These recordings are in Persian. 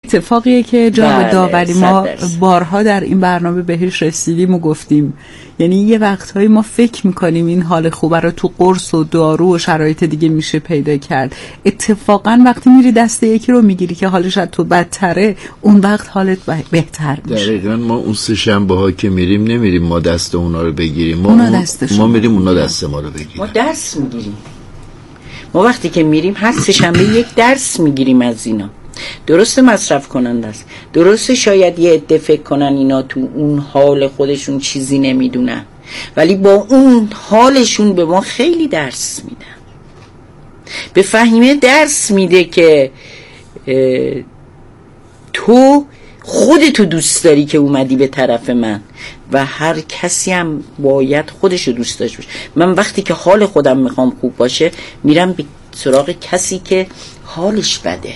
اتفاقیه که جناب داوری ما بارها در این برنامه بهش رسیدیم و گفتیم، یعنی یه وقتهایی ما فکر میکنیم این حال خوبه رو تو قرص و دارو و شرایط دیگه میشه پیدا کرد. اتفاقا وقتی میری دست یکی رو میگیری که حالش از تو بدتره، اون وقت حالت بهتر میشه. دقیقاً ما اون سه شنبه ها که نمیریم ما دست اونا رو بگیریم، ما میریم اونا دست ما رو بگیریم. ما درس میگیریم. ما وقتی که میریم هر سه شنبه یک درس میگیریم از اینا. درسته مصرف کننده است، درسته شاید یه عده فکر کنن اینا تو اون حال خودشون چیزی نمیدونن، ولی با اون حالشون به ما خیلی درس میدن. به فهیمه درس میده که تو خودتو دوست داری که اومدی به طرف من و هر کسی هم باید خودشو دوست داشته باشه. من وقتی که حال خودم میخوام خوب باشه میرم به سراغ کسی که حالش بده.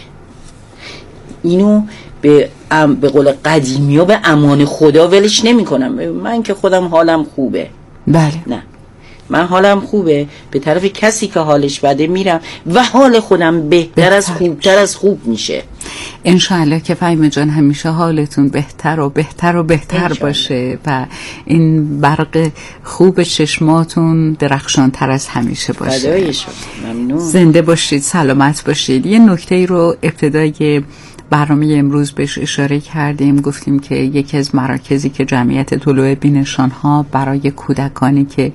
اینو به قول قدیمی ها به امان خدا ولش نمی کنم. من که خودم حالم خوبه، بله، نه، من حالم خوبه، به طرف کسی که حالش بده میرم و حال خودم بهتر از خوب میشه. انشاءالله که فهیمه جان همیشه حالتون بهتر و بهتر و بهتر باشه و این برق خوب چشماتون درخشان تر از همیشه باشه. فدای شما، ممنون. زنده باشید، سلامت باشید. یه نکته رو ابتدای برنامه امروز بهش اشاره کردیم، گفتیم که یکی از مراکزی که جمعیت طلوع بینشان‌ها برای کودکانی که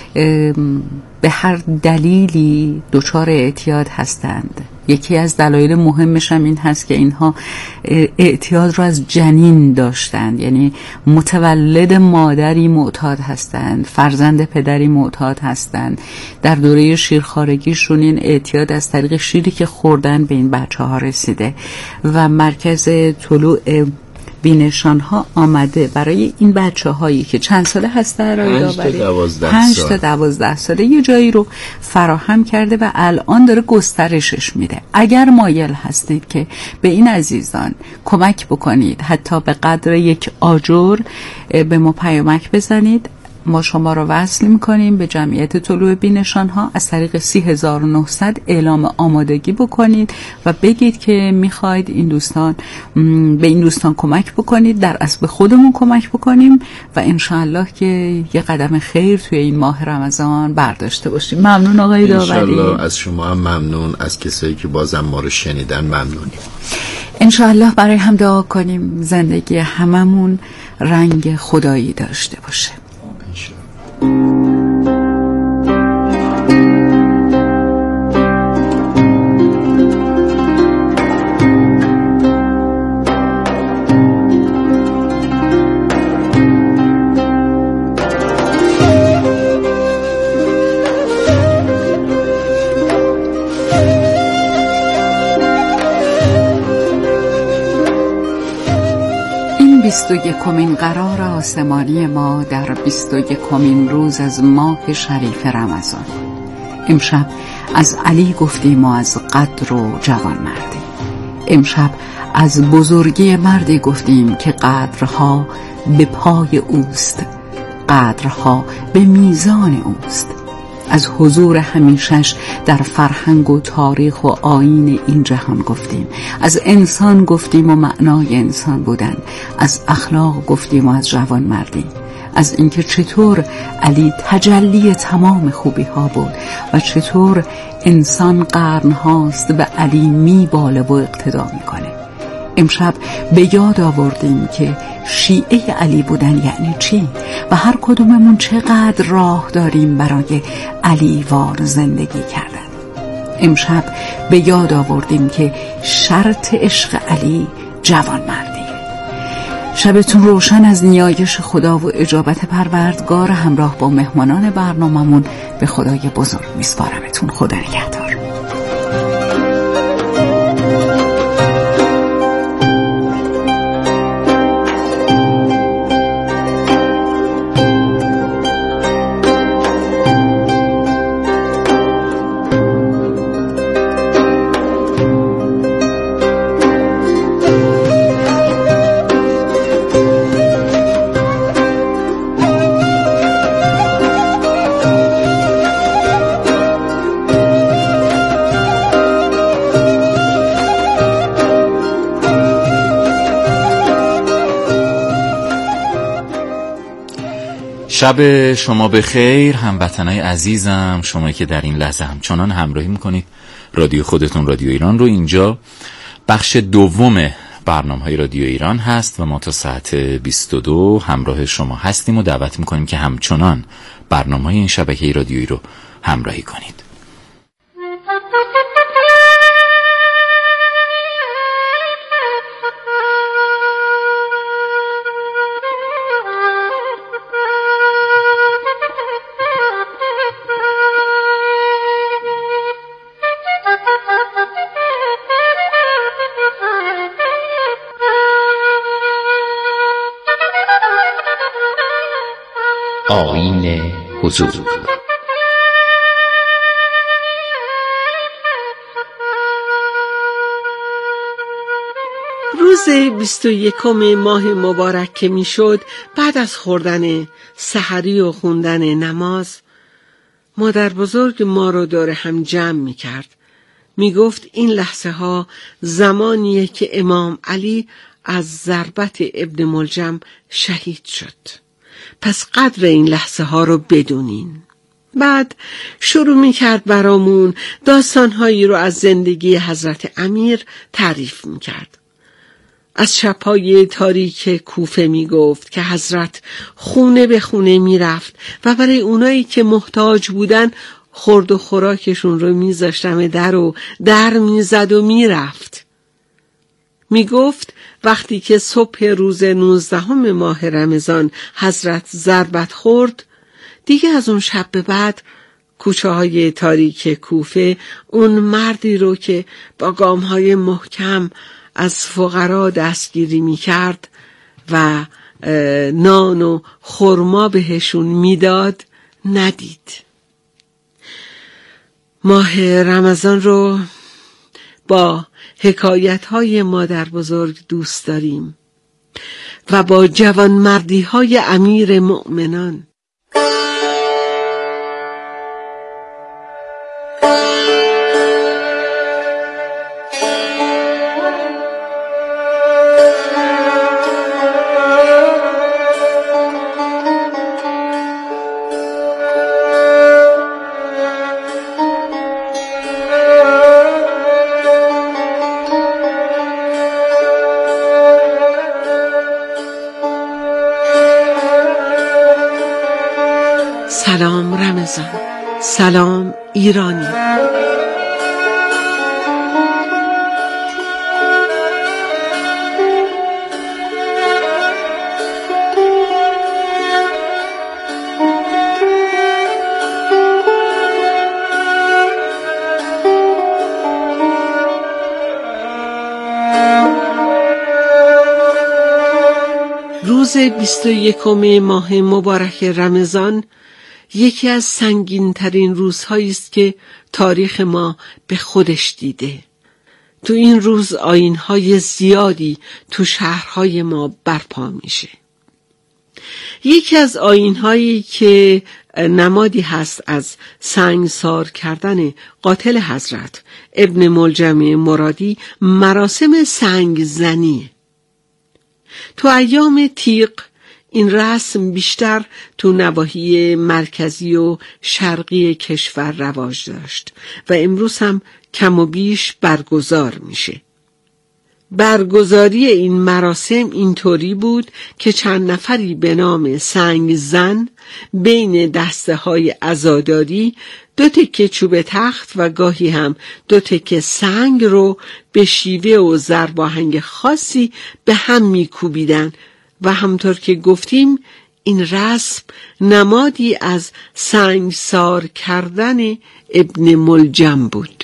به هر دلیلی دچار اعتیاد هستند، یکی از دلایل مهمش هم این هست که اینها اعتیاد رو از جنین داشتند، یعنی متولد مادری معتاد هستند، فرزند پدری معتاد هستند. در دوره شیرخوارگیشون این اعتیاد از طریق شیری که خوردن به این بچه ها رسیده و مرکز طلوع بینشان ها آمده برای این بچه هایی که چند ساله هستن 5 تا 12 ساله یه جایی رو فراهم کرده و الان داره گسترشش میده. اگر مایل هستید که به این عزیزان کمک بکنید، حتی به قدر یک آجر به ما پیامک بزنید، ما شما رو وصل میکنیم به جمعیت طلوع بینشان ها. از طریق 3900 اعلام آمادگی بکنید و بگید که میخواید این دوستان به این دوستان کمک بکنید، در اصل به خودمون کمک بکنیم و انشاءالله که یه قدم خیر توی این ماه رمضان برداشته باشیم. ممنون آقای داوری. انشاءالله از شما هم ممنون، از کسایی که بازم ما رو شنیدن ممنونیم. انشاءالله برای هم دعا کنیم زندگی هممون رنگ خدایی داشته باشه. این 21مین قرار آسمانی ما در 21مین روز از ماه شریف رمضان. امشب از علی گفتیم و از قدر و جوانمردی. امشب از بزرگی مردی گفتیم که قدرها به پای اوست، قدرها به میزان اوست. از حضور همیشش در فرهنگ و تاریخ و آیین این جهان گفتیم. از انسان گفتیم و معنای انسان بودن. از اخلاق گفتیم و از جوانمردی. از اینکه چطور علی تجلی تمام خوبی ها بود و چطور انسان قرن هاست به علی میباله و اقتدا میکنه. امشب به یاد آوردیم که شیعه علی بودن یعنی چی و هر کدوممون چقدر راه داریم برای علی وار زندگی کردن. امشب به یاد آوردیم که شرط عشق علی جوانمردیه. شبتون روشن از نیایش خدا و اجابت پروردگار. همراه با مهمانان برناممون به خدای بزرگ میسپارمتون. خدا نگهدار. شب شما بخیر هموطنای عزیزم، شما که در این لحظه همچنان همراهی میکنید رادیو خودتون، رادیو ایران رو. اینجا بخش دوم برنامه‌های رادیو ایران هست و ما تا ساعت 22 همراه شما هستیم و دعوت میکنیم که همچنان برنامه‌های این شبکه رادیویی رو همراهی کنید. آیین حضور. روز 21 ماه مبارک که میشد، بعد از خوردن سحری و خوندن نماز، مادر بزرگ ما رو دور هم جمع میکرد. میگفت این لحظه ها زمانیه که امام علی از ضربت ابن ملجم شهید شد، پس قدر این لحظه ها رو بدونین. بعد شروع میکرد برامون داستانهایی رو از زندگی حضرت امیر تعریف میکرد. از شب‌های تاریک کوفه میگفت که حضرت خونه به خونه میرفت و برای اونایی که محتاج بودن خورد و خوراکشون رو میذاشتم در میزد و میرفت. میگفت وقتی که صبح روز 19 ماه رمضان حضرت ضربت خورد، دیگه از اون شب به بعد کوچه های تاریک کوفه اون مردی رو که با گام‌های محکم از فقرا دستگیری میکرد و نان و خرما بهشون میداد ندید. ماه رمضان رو با حکایت‌های مادر بزرگ دوست داریم و با جوانمردی‌های امیر مؤمنان. سلام رمضان، سلام ایرانی. روز 21 ماه مبارک رمضان یکی از سنگین‌ترین روزهایی است که تاریخ ما به خودش دیده. تو این روز آیین‌های زیادی تو شهرهای ما برپا میشه. یکی از آیین‌هایی که نمادی هست از سنگسار کردن قاتل حضرت ابن ملجم مرادی مراسم سنگ زنیه. تو ایام تیغ این رسم بیشتر تو نواحی مرکزی و شرقی کشور رواج داشت و امروز هم کم و بیش برگزار میشه. برگزاری این مراسم اینطوری بود که چند نفری به نام سنگ زن بین دسته های عزاداری 2 تکه چوب تخت و گاهی هم 2 تکه سنگ رو به شیوه و ضرباهنگ خاصی به هم میکوبیدن و همطور که گفتیم این رسم نمادی از سنگسار کردن ابن ملجم بود.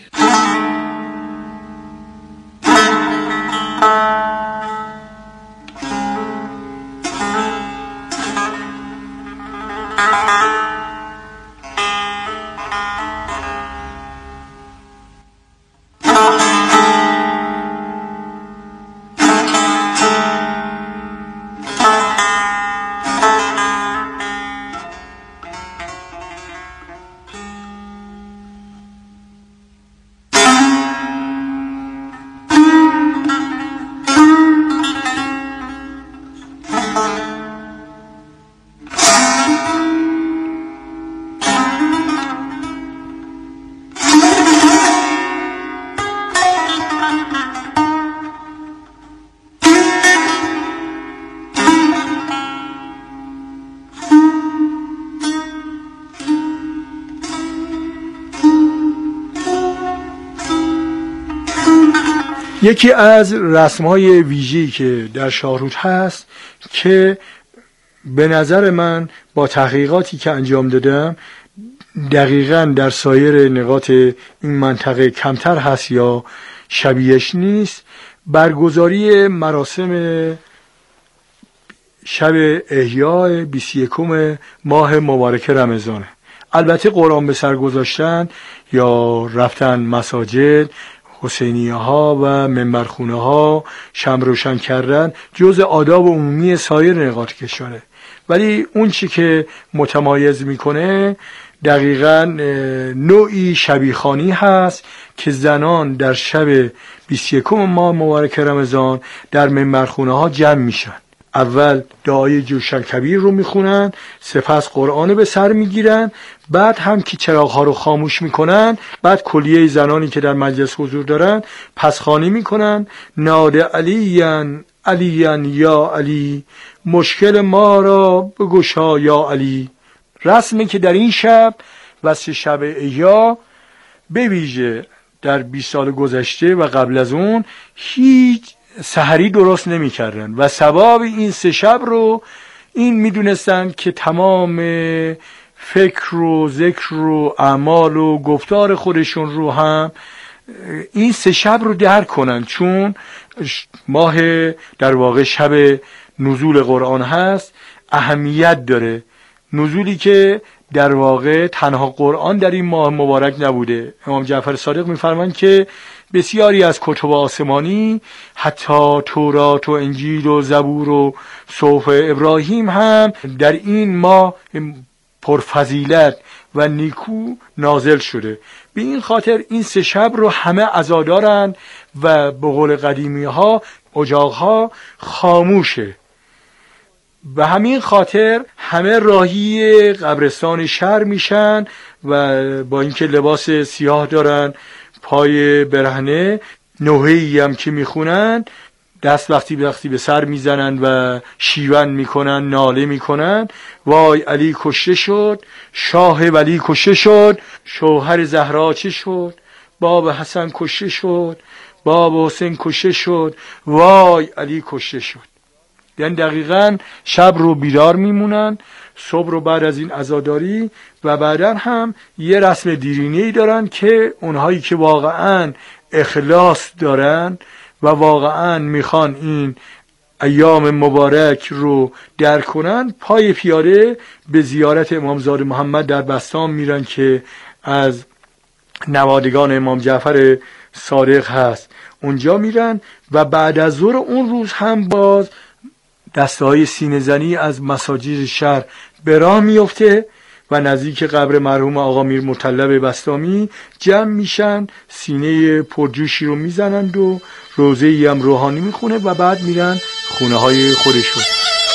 یکی از رسم‌های ویژه‌ای که در شاهرود هست که به نظر من با تحقیقاتی که انجام دادم دقیقاً در سایر نقاط این منطقه کمتر هست یا شبیهش نیست، برگزاری مراسم شب احیاء 21 ماه مبارک رمضانه. البته قرآن به سر گذاشتن یا رفتن مساجد، حسینیه ها و منبرخونه ها، شمع روشن کردن جز آداب عمومی سایر نقاط کشوره، ولی اون چی که متمایز میکنه دقیقاً نوعی شبیخوانی هست که زنان در شب 21 ماه مبارک رمضان در منبرخونه ها جمع میشن. اول دعای جوشن کبیر رو میخونن، سپس قرآن به سر میگیرن، بعد هم که چراغ‌ها رو خاموش میکنن، بعد کلیه زنانی که در مجلس حضور دارن پسخوانی میکنن: ناده علیان علیان یا علی، مشکل ما را بگشا یا علی. رسمی که در این شب واسه شب احیا به ویژه در 20 سال گذشته و قبل از اون هیچ سحری درست نمی کردن و ثواب این 3 شب رو این می دونستن که تمام فکر و ذکر و اعمال و گفتار خودشون رو هم این 3 شب رو درک کنن، چون ماه در واقع شب نزول قرآن هست، اهمیت داره. نزولی که در واقع تنها قرآن در این ماه مبارک نبوده. امام جعفر صادق می‌فرمایند که بسیاری از کتب آسمانی، حتی تورات و انجیل و زبور و صحف ابراهیم هم در این ماه پرفضیلت و نیکو نازل شده. به این خاطر این 3 شب رو همه عزادارن و به قول قدیمی ها اجاقها خاموشه. به همین خاطر همه راهی قبرستان شهر میشن و با اینکه لباس سیاه دارن، پای برهنه، نوحه‌ای هم که میخونن، دست وقتی به سر میزنن و شیون میکنن، ناله میکنن: وای علی کشته شد، شاه ولی کشته شد، شوهر زهرا چه شد، باب حسن کشته شد، باب حسین کشته شد، وای علی کشته شد. یعنی دقیقاً شب رو بیدار میمونن، صبح رو بعد از این عزاداری و بعداً هم یه رسم دیرینه‌ای دارن که اونهایی که واقعاً اخلاص دارن و واقعاً میخوان این ایام مبارک رو درک کنن، پای پیاده به زیارت امامزاده محمد در بستام میرن که از نوادگان امام جعفر صادق هست. اونجا میرن و بعد از ظهر اون روز هم باز دسته‌های سینه زنی از مساجد شهر به راه میفته و نزدیک قبر مرحوم آقا میر مطلب بستامی جمع میشن، سینه پرجوشی رو میزنند و روزه‌ای هم روحانی میخونه و بعد میرن خونه های خودشون.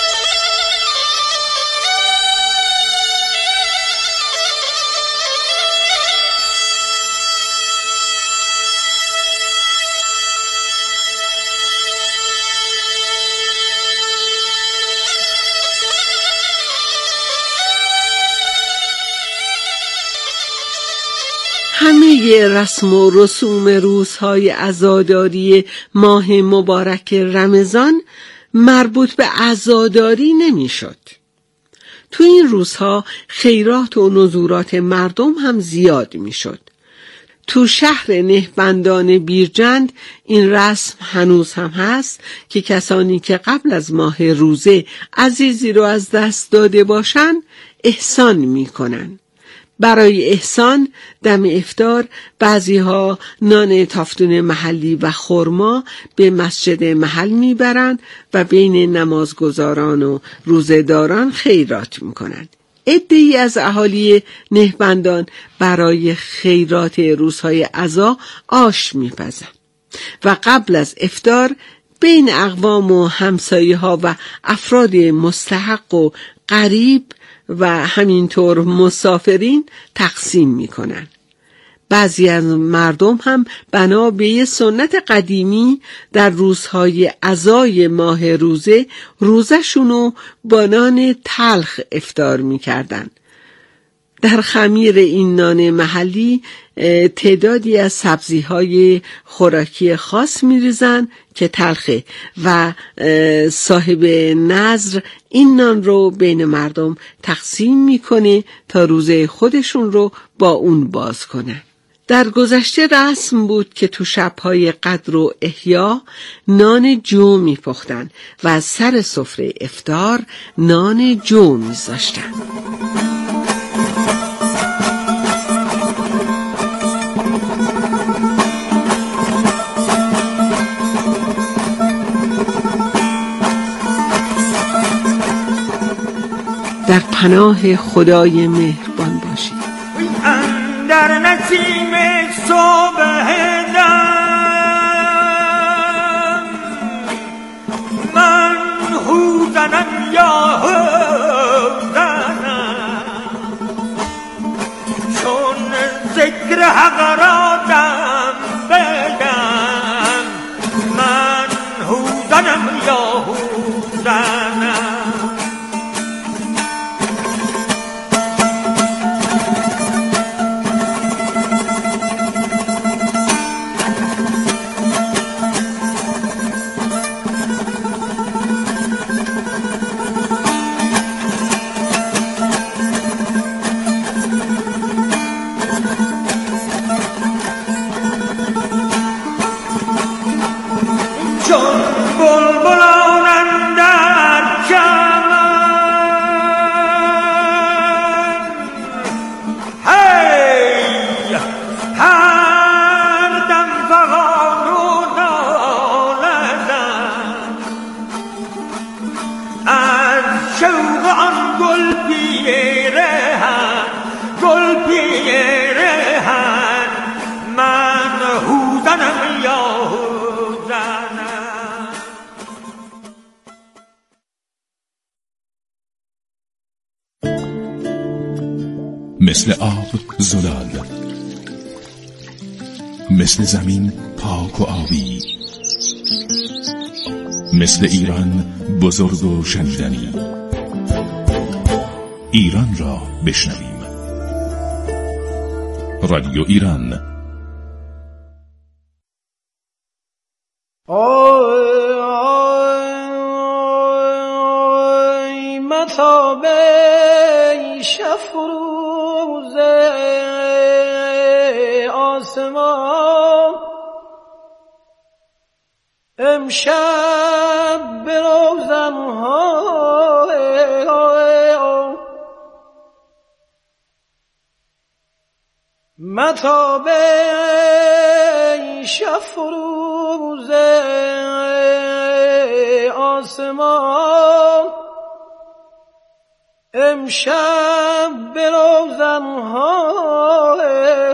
همه رسم و رسوم روزهای عزاداری ماه مبارک رمضان مربوط به عزاداری نمیشد. تو این روزها خیرات و نذورات مردم هم زیاد میشد. تو شهر نهبندان بیرجند این رسم هنوز هم هست که کسانی که قبل از ماه روزه عزیزی رو از دست داده باشن احسان میکنن. برای احسان دم افطار بعضیها نان تافتون محلی و خرما به مسجد محل میبرند و بین نمازگزاران و روزه‌داران خیرات میکنند. عده‌ای از اهالی نهبندان برای خیرات روزهای عزا آش میپزند و قبل از افطار بین اقوام و همسایه‌ها و افراد مستحق و غریب و همینطور مسافرین تقسیم میکنن. بعضی از مردم هم بنا به یه سنت قدیمی در روزهای عزای ماه روزه روزشونو با نان تلخ افطار میکردن. در خمیر این نان محلی تعدادی از سبزی‌های خوراکی خاص می‌ریزن که تلخه و صاحب نذر این نان رو بین مردم تقسیم میکنه تا روزه خودشون رو با اون باز کنه. در گذشته رسم بود که تو شب‌های قدر و احیا نان جو میپختن و از سر سفره افطار نان جو میذاشتن. در پناه خدای مهربان باشید. در نسیم صبح دم من هوزنم یا هوزنم چون ذکر حق را دم بدم من هوزنم یا هوزنم. مثل آب زلال، مثل زمین پاک و آبی، مثل ایران بزرگ و شنیدنی. ایران را بشنویم. رادیو ایران. متابه شفروز آسمان امشب به روزن‌های متابه شفروز آسمان امشب به روزن‌های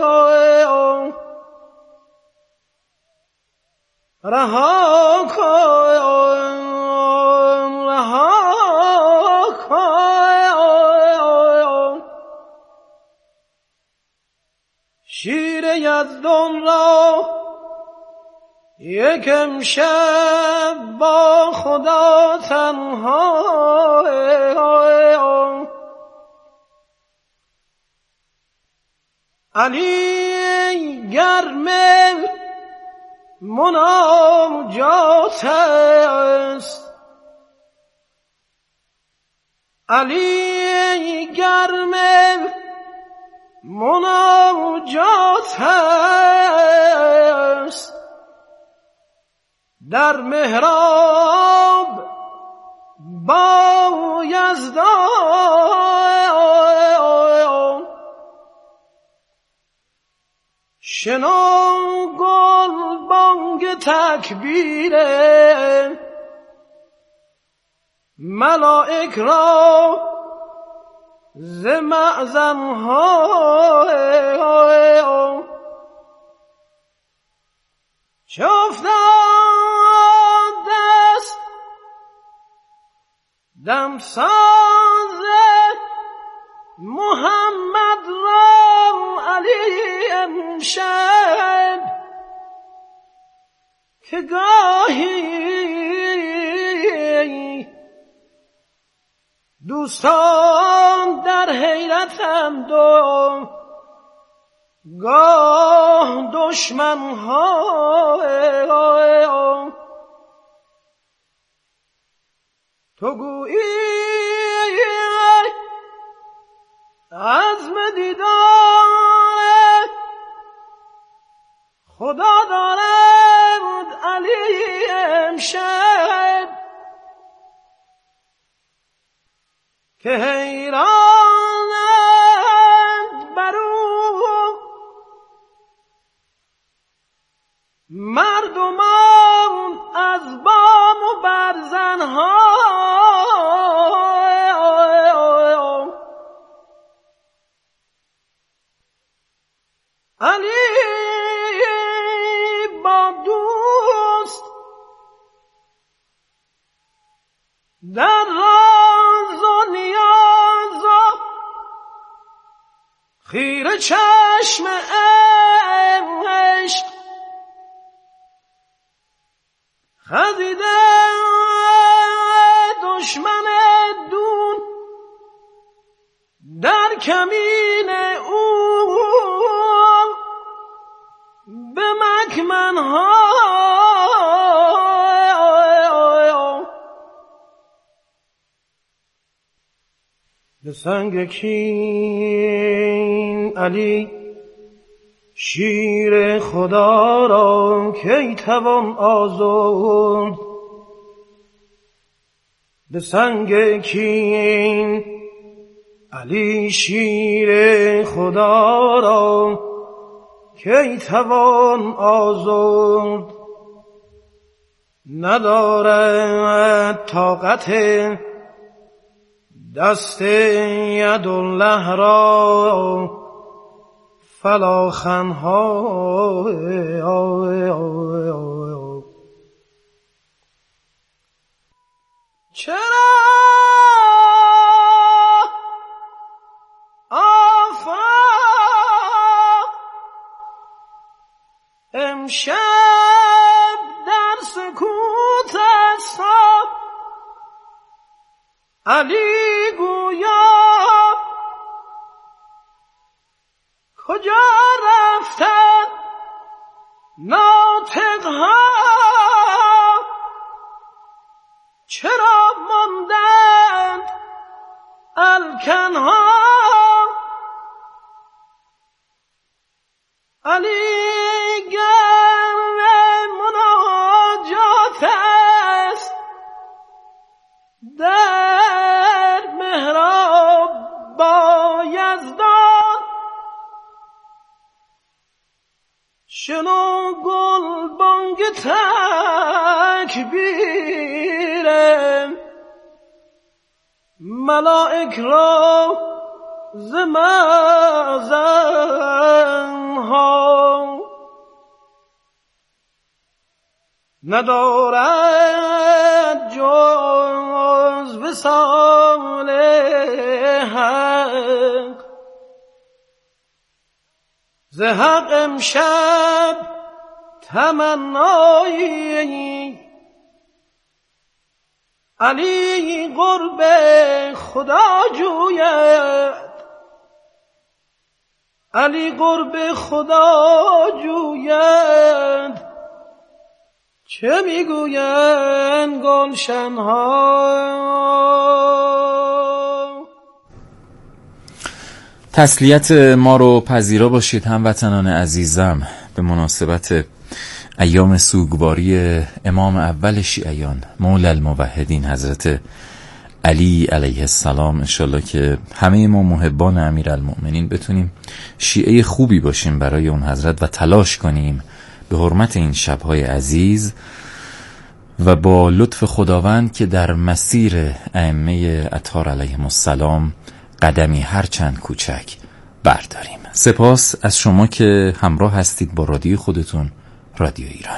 رها کن شیر یزدان را یک امشب با خدا تنها علی گرم مناجات است علی گرم مناجات است در محراب با یزدان شنو گل بانگ تکبیر ملائک را ز معظم‌ها چه افتاد دست دمساز محمد را علی امشب که گاهی دوستان در حیرتند و گاه دشمن ها تو گویی عزم دیدار خدا دارد علی امشب که حیرانند برو مردمان از بام و برزنها علی با دوست در راز و نیاز و خیره چشم عشق خزیده دشمن دون در کمین او به مکمنها به سنگ کین علی شیر خدا را کی توان آزرد به سنگ کین علی شیر خدا را کی توان آزرد ندارد طاقت دست یدالله را فلاخنها چرا آفاق امشب در سکوت است علی گویا کجا رفتن ناطقها چرا ماندند الکنها علی گرم مناجات است در محراب با یزدان شنو گل بانگ تکبیر ملائک را ز مأذنها ندارد جز وصال حق ز حق امشب تمنایی علی قرب خدا جوید علی قرب خدا جوید چه میگویند گلشن‌ها. تسلیت ما رو پذیرا باشید هموطنان عزیزم به مناسبت ایام سوگواری امام اول شیعیان مولا الموحدین حضرت علی علیه السلام. انشالله که همه ما محبان امیرالمؤمنین بتونیم شیعه خوبی باشیم برای اون حضرت و تلاش کنیم به حرمت این شبهای عزیز و با لطف خداوند که در مسیر ائمه اطهار علیهم السلام قدمی هرچند کوچک برداریم. سپاس از شما که همراه هستید با رادیو خودتون، رادیو ایران.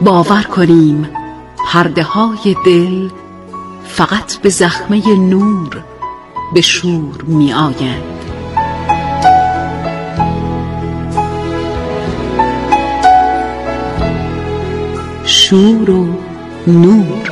باور کنیم پرده های دل فقط به زخمه نور به شور می آیند. شور و نور.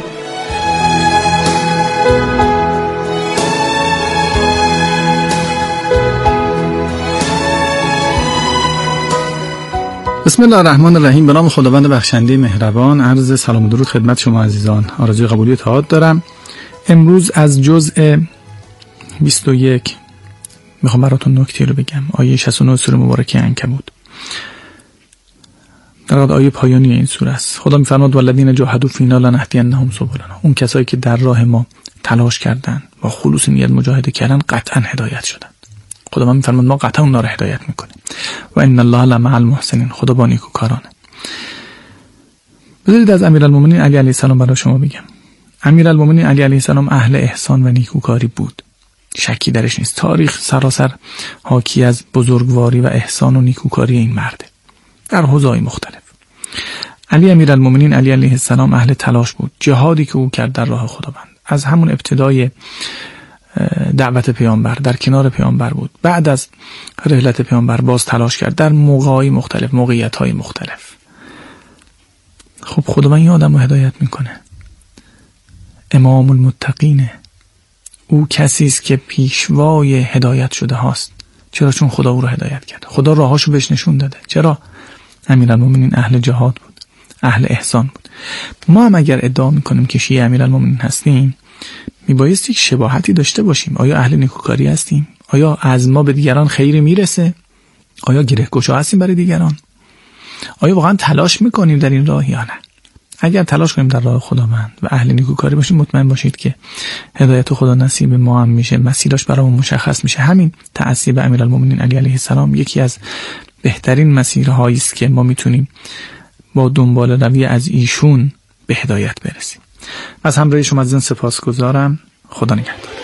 بسم الله الرحمن الرحیم. به نام خداوند بخشنده مهربان. عرض سلام و درود خدمت شما عزیزان. آرزوی قبولی اتحاد دارم. امروز از جزء 21 میخوام براتون نکته رو بگم. آیه 69 سوره مبارکه عنکبوت در واقع آیه پایانی این سوره است. خدا میفرماد والذین جاهدوا فینا لنهدینهم سبلنا. اون کسایی که در راه ما تلاش کردن با خلوص نیت مجاهده کردن قطعا هدایت شدن. خدا ما میفرماد ما قطعا اونا رو هدایت میکنیم. و ان الله لمع المحسنین. خدا با نیکوکارانه. بذارید از امیرالمومنین علی علیه السلام برای شما بگم. امیرالمومنین علی علیه السلام اهل احسان و نیکوکاری بود. شکی درش نیست. تاریخ سراسر حاکی از بزرگواری و احسان و نیکوکاری این مرده در حوزه‌های مختلف. علی امیرالمومنین علی علیه السلام اهل تلاش بود. جهادی که او کرد در راه خداوند از همون ابتدای دعوت پیامبر در کنار پیامبر بود. بعد از رحلت پیامبر باز تلاش کرد در موقع‌های مختلف، موقعیت‌های مختلف. خب خداوند این آدم رو هدایت میکنه. امام المتقینه. او کسی است که پیشوای هدایت شده هاست. چرا؟ چون خدا او رو هدایت کرده. خدا راهاشو بهش نشون داده. چرا؟ امیرالمومنین اهل جهاد بود، اهل احسان بود. ما هم اگر ادعا میکنیم که شیعه امیرالمومنین هستیم میبایست یک شباهتی داشته باشیم. آیا اهل نیکوکاری هستیم؟ آیا از ما به دیگران خیری میرسه؟ آیا گره‌گشا هستیم برای دیگران؟ آیا واقعا تلاش میکنیم در این راه یا نه؟ اگر تلاش کنیم در راه خداوند و اهل نیکوکاری باشیم مطمئن باشید که هدایت خدا نصیب ما هم میشه، مسیرش برامون مشخص میشه. همین تعصیب امیرالمومنین علی علیه السلام یکی از بهترین مسیرهایی است که ما میتونیم با دنبال روی از ایشون به هدایت برسیم. از همراهی شما عزیزان سپاسگزارم. خدا نگهدار.